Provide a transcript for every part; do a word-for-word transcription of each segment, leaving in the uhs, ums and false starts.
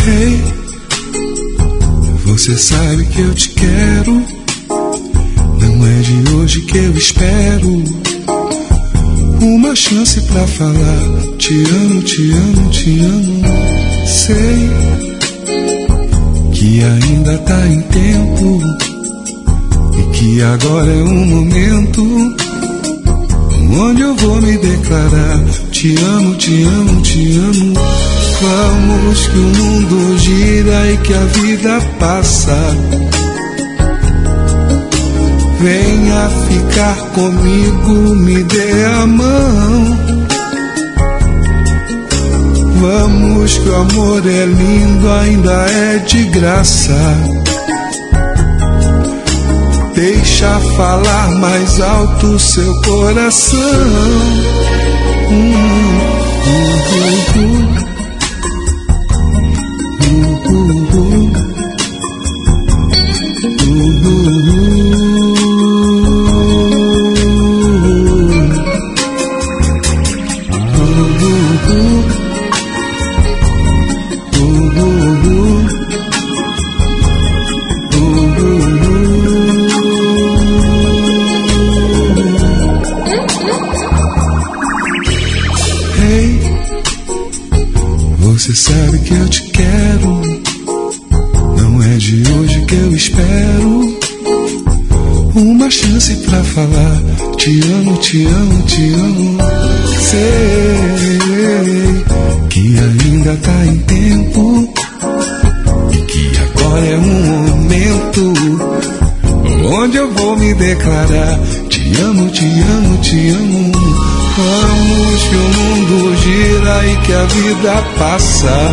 Hey, você sabe que eu te quero. Não é de hoje que eu espero uma chance pra falar. Te amo, te amo, te amo. Sei que ainda tá em tempo e que agora é um momento onde eu vou me declarar. Te amo, te amo, te amo. Vamos que o mundo gira e que a vida passa. Venha ficar comigo, me dê a mão. Vamos que o amor é lindo, ainda é de graça. Deixa falar mais alto seu coração. Hum, hum, hum, hum. Você sabe que eu te quero. Não é de hoje que eu espero uma chance pra falar. Te amo, te amo, te amo. Sei que ainda tá em tempo e que agora é um momento onde eu vou me declarar. Te amo, te amo, te amo. Vamos que o mundo gira e que a vida passa.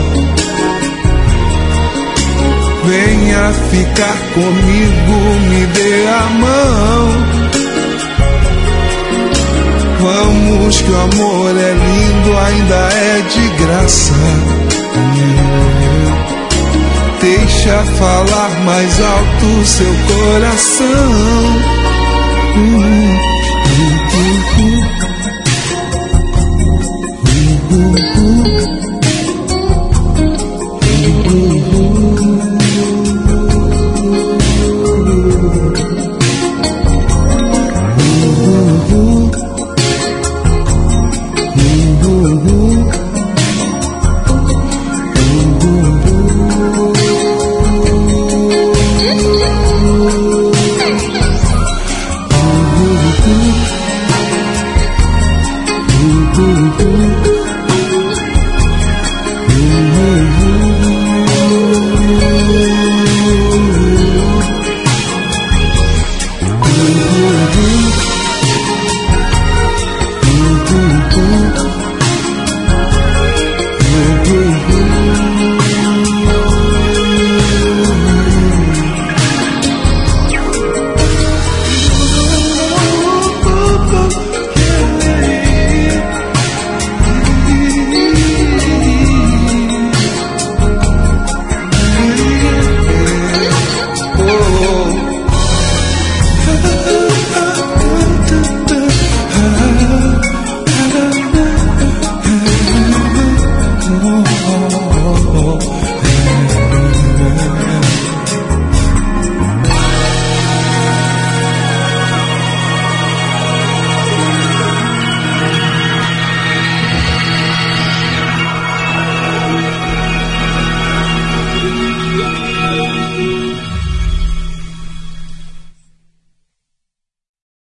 Venha ficar comigo, me dê a mão. Vamos que o amor é lindo, ainda é de graça. Deixa falar mais alto seu coração. Hum.